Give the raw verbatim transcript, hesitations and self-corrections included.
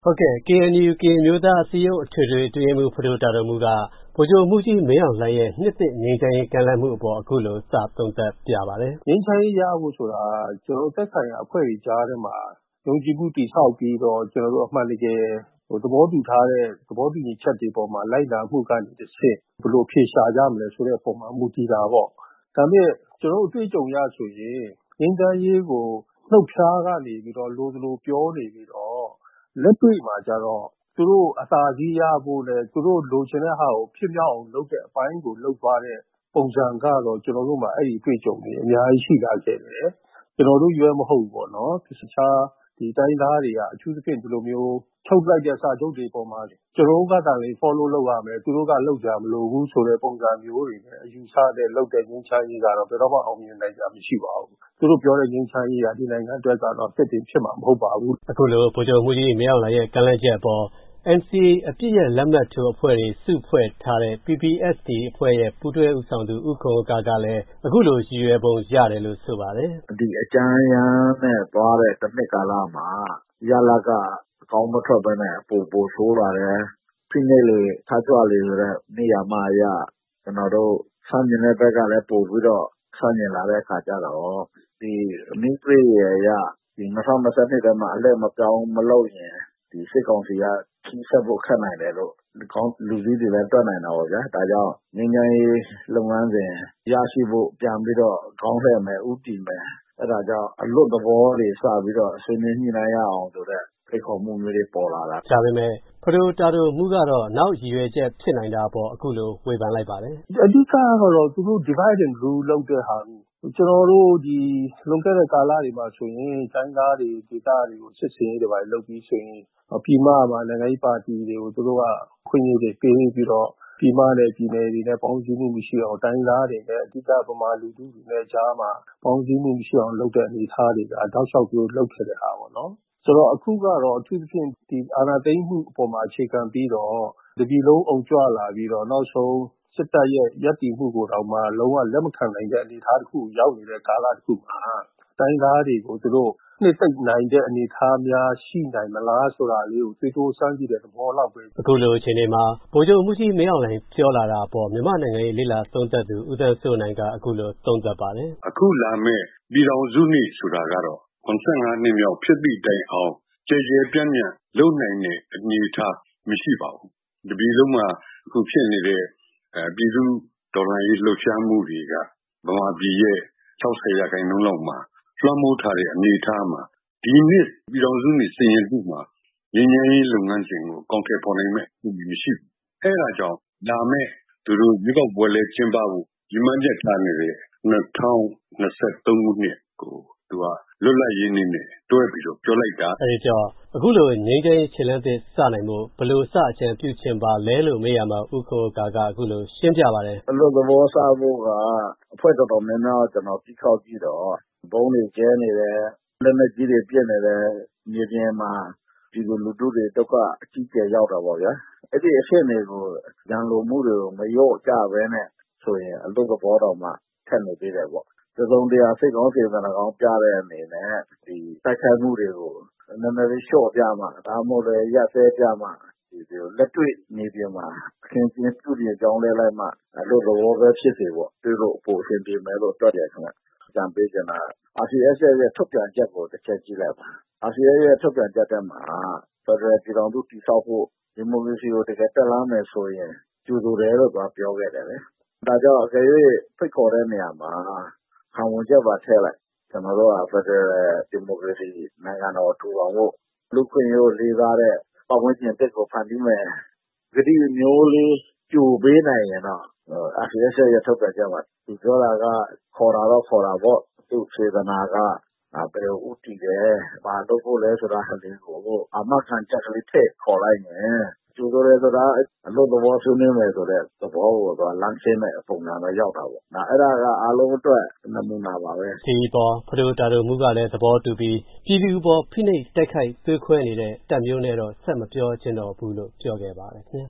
ဟုတ်ကဲ့ K N U ကရင်အမျိုးသားအစည်းအရုံးအထွေထွေအတွင်းရေးမှူးဖဒိုတာဒိုမူးကဗိုလ်ချုပ်မှူးကြီးမင်းအောင်လှိုင်ရဲ့နှစ်သစ်ငြိမ်းချမ်းရေးကမ်းလှမ်းမှုအပေါ်အခုလိုစသုံးသပ်ပြပါတယ်။ငြိမ်းချမ်းရေးရဖို့ဆိုတာကျွန်တော်တို့သက်ဆိုင်ရာအဖွဲ့တွေကြားထဲမှာယုံကြည်မှုတည်ဆောက်ပြီးတော့ကျွန်တော်တို့အမှန်တကယ်ဟိုသဘောတူထားတဲ့သဘောတူညီချက်တွေပေါ်မှာလိုက်နာမှုကနေတစ်ဆင့်ဘယ်လိုဖြေရှာကြမလဲဆိုတဲ့ပုံမှာမူတည်တာပေါ့။ဒါပေမဲ့ကျွန်တော်တို့အတွေ့အကြုံရဆိုရင်ငြိမ်းချမ်းရေးကိုနှုတ်ဖျားကနေပြီးတော့လိုလိုပြောနေပြီးတော့လက်တွေ့မှာကြတော့သူတို့အသာစီးရဖို့နဲ့သူတို့လိုချင်တဲ့ဟာကိုဖြစ်မြောက်အောင်လုပ်တဲ့အပိုင်းကိုလုပ်သွားတဲ့ပုံစံကတော့ကျွန်တော်တို့မှာအဲ့ဒီအတွေ့အကြုံတွေအများကြီးရှိလာခဲ့တယ်။ကျွန်တော်တို့ရွေးမဟုတ်ဘူးပေါ့နော်။တခြားဒီတိုင်းသားတွေကအထူးသဖြင့်ဒီလိုမျိုးချုပ်လိုက်တဲ့စာချုပ်တွေပေါ်မှာကျွန်တော်တို့ကတည်းက follow လုပ်ရမယ်သူတို့ကလုပ်ကြမလို့ဘူးဆိုတဲ့ပုံစံမျိုးတွေနဲ့အယူဆတဲ့လုပ်တဲ့ငြိမ်းချမ်းရေးကတော့ဘယ်တော့မှအောင်မြင်နိုင်ကြမရှိပါဘူး။သူတို့ပြောတဲ့ငြိမ်းချမ်းရေးကဒီနိုင်ငံအတွက်ကတော့ဖြစ်တင်ဖြစ်မှာမဟုတ်ပါဘူး။အခုလိုဗိုလ်ချုပ်မှူးကြီးမင်းအောင်လှိုင်ရဲ့ကမ်းလှမ်းချက်အပေါ်N C A အပြည့်ရဲ့လက်မှတ်ထိုးအဖွဲ့တွေစုဖွဲ့ထားတဲ့ P P S D အဖွဲ့ရဲ့ပူးတွဲဦးဆောင်သူဦးခွန်ဥက္ကာကလည်းအခုလိုရည်ရွယ်ပုံရတယ်လို့ဆိုပါတယ်။ဒီအကြမ်းရမ်းနဲ့သွားတဲ့တစ်နှစ်ကာလမှာရလကအကောင်းမထွက်ဘဲနဲ့ပိုပိုဆိုးလာတယ်။ဖိနှိပ်လေထားကြွလေဆိုတဲ့နေရာမှာအရကျွန်တော်တို့ဆန့်ကျင်တဲ့ဘက်ကလည်းပို့ပြီးတော့ဆန့်ကျင်လာတဲ့အခါကျတော့ဒီအမိပြေရရဒီ၂၀၂၂ထဲမှာအလဲမပြောင်းမလုပ်ရင်ဒီစစ်ကောင်စီကကြီးဆက်ဖို့ခက်နိုင်တယ်လို့ဒီကောင်းလူကြီးတွေလည်းတွက်နိုင်တာပေါ့ဗျာဒါကြောင့်ငင်းငင်းရေးလုပ်ငန်းစဉ်ရရှိဖို့ပြန်ပြီးတော့ကောင်းလှည့်မယ်ဥတည်မယ်အဲ့ဒါကြောင့်အလွတ်သဘောတွေစပြီးတော့ဆွေးနွေးညှိနှိုင်းရအောင်ဆိုတဲ့ဖိတ်ခေါ်မှုမျိုးတွေပေါ်လာတာဒါပေမဲ့ဖဒိုတာဒိုမူးကတော့နောက်ရည်ရွယ်ချက်ဖြစ်နိုင်တာပေါ့အခုလိုဝေဖန်လိုက်ပါတယ်အဓိကကတော့သူတို့ divide and rule လုပ်တဲ့ဟာကျွန်တော်တို့ဒီလွန်ခဲ့တဲ့ကာလတွေမှာဆိုရင်တိုင်းသားတွေဒေသတွေကိုစစ်စင်ရေးတွေပါလုပ်ပြီးဆိုရင်ပြည်မမှာနိုင်ငံရေးပါတီတွေကိုသူတို့ကခွင့်ရတွေပေးပြီးတော့ပြည်မနဲ့ပြည်နယ်တွေနဲ့ပေါင်းစည်းမှုမရှိအောင်တိုင်းသားတွေနဲ့အဓိကဗမာလူထုတွေနဲ့ကြားမှာပေါင်းစည်းမှုမရှိအောင်လုပ်တဲ့အနေအထားတွေကတောက်လျှောက်သူတို့လုပ်ခဲ့တဲ့ဟာပေါ့နော်ဆိုတော့အခုကတော့အထူးသဖြင့်ဒီအာဏာသိမ်းမှုအပေါ်မှာအခြေခံပြီးတော့တပြည်လုံးအုံကြွလာပြီးတော့နောက်ဆုံးစစ်တပ်ရဲ့ရပ်တည်မှုကိုတော့မှလုံးဝလက်မခံနိုင်တဲ့အနေအထားတစ်ခုရောက်နေတဲ့ကာလတစ်ခုမှာတိုင်းသားတွေကိုသူတို့နှစ်သိမ့်နိုင်တဲ့အနေအထားများရှိနိုင်မလားဆိုတာလေးကိုသိတိုးစမ်းကြည့်တဲ့သဘောလောက်ပဲအခုလိုအချိန်ဒီမှာဗိုလ်ချုပ်မှူးကြီးမင်းအောင်လှိုင်ပြောလာတာပေါ့မြန်မာနိုင်ငံရေးလေ့လာသုံးသပ်သူဦးသန်းစိုးနိုင်ကအခုလိုသုံးသပ်ပါတယ်အခုလာမဲ့ပြည်တော်စုနှစ်ဆိုတာကတော့၇၅နှစ်မြောက်ဖြစ်သည့်တိုင်အောင်ကြည်ကြဲပြန့်ပြန့်လုပ်နိုင်တဲ့အနေအထားမရှိပါဘူးတပြည်လုံးမှာအခုဖြစ်နေတဲ့အဲပြည်သူဒေါ်လာရေးလှုပ်ရှားမှုတွေကဗမာပြည်ရဲ့၆၀ရာခိုင်နှုန်းလောက်မှာလွှမ်းမိုးထားတဲ့အနေအထားမှာဒီနှစ်ပြည်တော်စုနှစ်စီရင်မှုမှာငြိမ်းချမ်းရေးလုပ်ငန်းစဉ်ကိုကောင်းထည်ဖော်နိုင်မဲ့မရှိဘူးအဲဒါကြောင့်လာမဲ့သူတို့မြေကောက်ပွဲလဲကျင်းပဖို့ဒီမှန်းချက်ထားနေတဲ့၂၀၂၃ခုနှစ်ကိုသူကလွတ်လပ်ရေးနေ့နဲ့တွဲပြီးတော့ပြောလိုက်တာအဲဒီတော့အခုလိုငြိမ်းချမ်းရေးခြေလှမ်းသစ်စနိုင်ဖို့ဘယ်လိုစအကြံပြုချင်ပါလဲလို့မေးရမှာဥက္ကဋ္ဌကအခုလိုရှင်းပြပါတယ်အလို့သဘောစဖို့ကအဖွဲ့တော်တော်များများကျွန်တော်ပြီးခောက်ကြည့်တော့ဘုံတွေကျဲနေတယ်လက်နက်ကြီးတွေပြည့်နေတယ်မြေပြင်မှာဒီလိုလူတို့တွေဒုက္ခအကြီးကျယ်ရောက်တာပေါ့ဗျာအဲ့ဒီအဖြစ်တွေကိုရန်လိုမှုတွေကိုမလျော့ကြဘဲနဲ့ဆိုရင်အလို့သဘောတော်မှထက်နေသေးတယ်ပေါ့သုံးတရားစိတ်ကောင်းစေတနာကောင်းပြတဲ့အနေနဲ့ဒီတိုက်ခိုက်မှုတွေကိုနည်းနည်းလေးလျှော့ပြမှာဒါမှမဟုတ်လည်းရပ်စဲပြမှာဒီလက်တွေ့နေပြင်မှာအခင်းကျင်းပြုပြင်ကြောင်းလဲလိုက်မှအလို့သဘောပဲဖြစ်စေပေါ့သူတို့ပိုအဆင်ပြေမယ်လို့တွက်တယ်ခင်ဗျကြံပေးကြတာ R C S ရဲ့ထုတ်ပြန်ချက်ကိုတစ်ချက်ကြည့်လိုက်ပါ R C S ရဲ့ထုတ်ပြန်ချက်ထဲမှာဖက်ဒရယ်ပြည်ထောင်စုတည်ဆောက်ဖို့ဒီမိုကရေစီကိုတကယ်တက်လှမ်းမယ်ဆိုရင်ကျူဆိုတယ်လို့ပြောခဲ့တယ်လေဒါကြောင့်အကယ်၍ဖိတ်ခေါ်တဲ့နေရာမှာခံဝန်ချက်ပါထည့်လိုက်ကျွန်တော်တို့ကဖက်ဒရယ်ဒီမိုကရေစီနိုင်ငံတော်ထူထောင်ဖို့လူခွင့်ရေးလေးစားတဲ့ပတ်ဝန်းကျင်တက်ကိုဖန်တီးမယ်ဂတိမျိုးလေးကြိုပေးနိုင်ရင်တော့ R C S ရဲ့ထုတ်ပြန်ချက်မှာဒီပြောတာကခေါ်တာတော့ခေါ်တာပေါ့သူ့စေတနာကဘယ်ဥတီတယ်ဘာလုပ်ဖို့လဲဆိုတာဟာလေးကိုအမခံချက်ကလေးထည့်ခေါ်လိုက်ရင်ကျိုးဆိုရဲဆိုတာအလို့သဘောဆွေးနွေးမယ်ဆိုတဲ့သဘောကိုတော့လမ်းရှင်းတဲ့ပုံစံပဲရောက်တာပေါ့။ဒါအဲ့ဒါကအားလုံးအတွက်နမူနာပါပဲ။ဒီပေါ်ဖဒိုတာဒိုမူကလည်းသဘောတူပြီးပြည်သူပေါ်ဖိနှိပ်တိုက်ခိုက်သွေးခွဲနေတဲ့တပ်မျိုးနဲ့တော့ဆက်မပြောချင်တော့ဘူးလို့ပြောခဲ့ပါတယ်ခင်ဗျာ